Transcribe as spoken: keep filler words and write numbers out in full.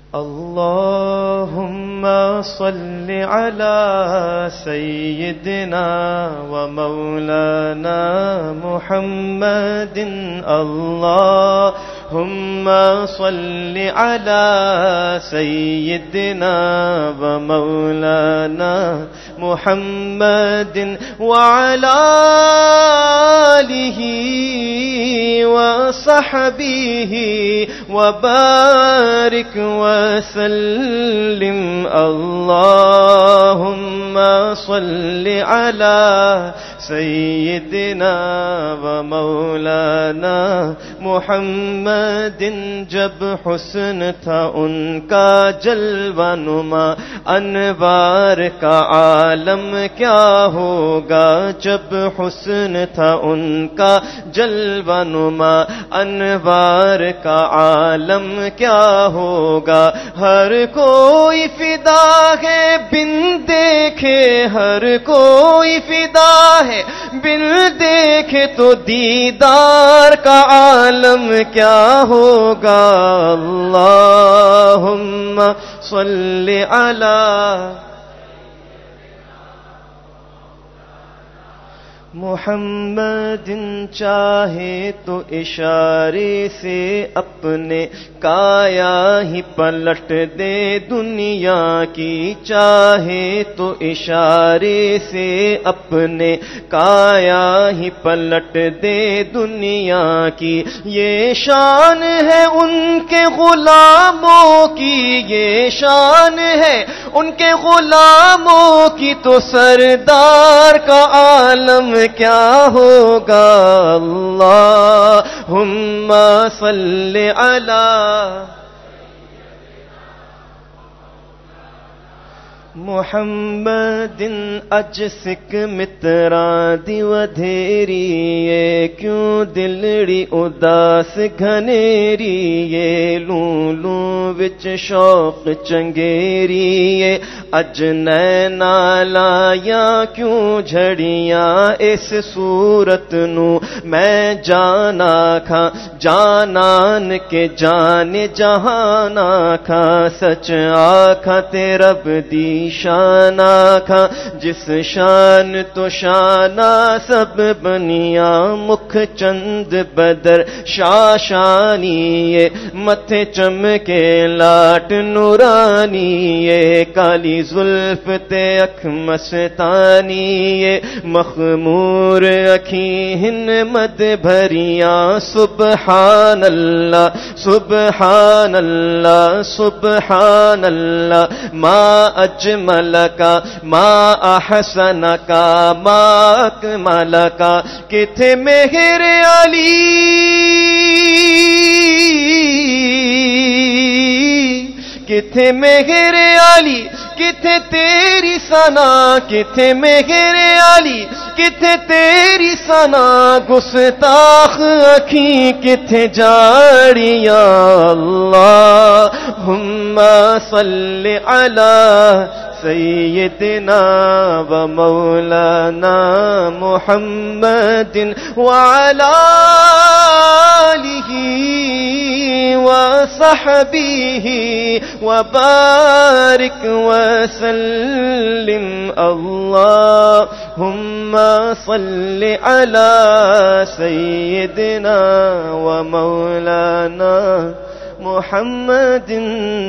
اللهم صل على سيدنا ومولانا محمد اللهم صل على سيدنا ومولانا محمد وعلى آله وصحبه وبارك وسلم اللهم صل على سیدنا و مولانا محمد جب حسن تھا ان کا جلوہ نما انوار کا عالم کیا ہوگا جب حسن تھا ان کا جلوہ نما انوار کا عالم کیا ہوگا ہر کوئی فدا ہے بن دیکھے ہر کوئی فدا ہے بن دیکھے تو دیدار کا عالم کیا ہوگا اللہم صل علی محمد چاہے تو اشارے سے اپنے کایا ہی پلٹ دے دنیا کی چاہے تو اشارے سے اپنے کایا ہی پلٹ دے دنیا کی یہ شان ہے ان کے غلاموں کی یہ شان ہے ان کے غلاموں کی تو سردار کا عالم کیا ہوگا اللہم صل علی محمد اج سکھ متراں دی ودھیری یہ کیوں دلڑی اداس گھنیری یہ لوں لوں وچ شوق چنگیری یہ اج نینا لایا کیوں جھڑیاں اس صورت نو میں جانا کھا جانان کے جان جہانا کھا سچ آکھا تے رب دی شان آکھا جس شان تو شانہ سب بنیا مکھ چند بدر شاشانی یہ متھے چمکے لاٹ نورانی یہ کالی زلف تے اکھ مستانی یہ مخمور اکھیں ہن مد بھریاں سبحان اللہ سبحان اللہ سبحان اللہ ما اجمل کا ما احسن کا ما اکمل کا کتھے مہر علی کتھے مہر علی کتھے تیری ثنا کتھے مہر علی کتھے تیری ثنا گستاخ اکھیں کتھے جاڑیاں اللہم صل علی سیدنا و مولانا محمد وعلى آلہ وصحبہ وبارک وسلم اللہم صل علی سیدنا و مولانا محمد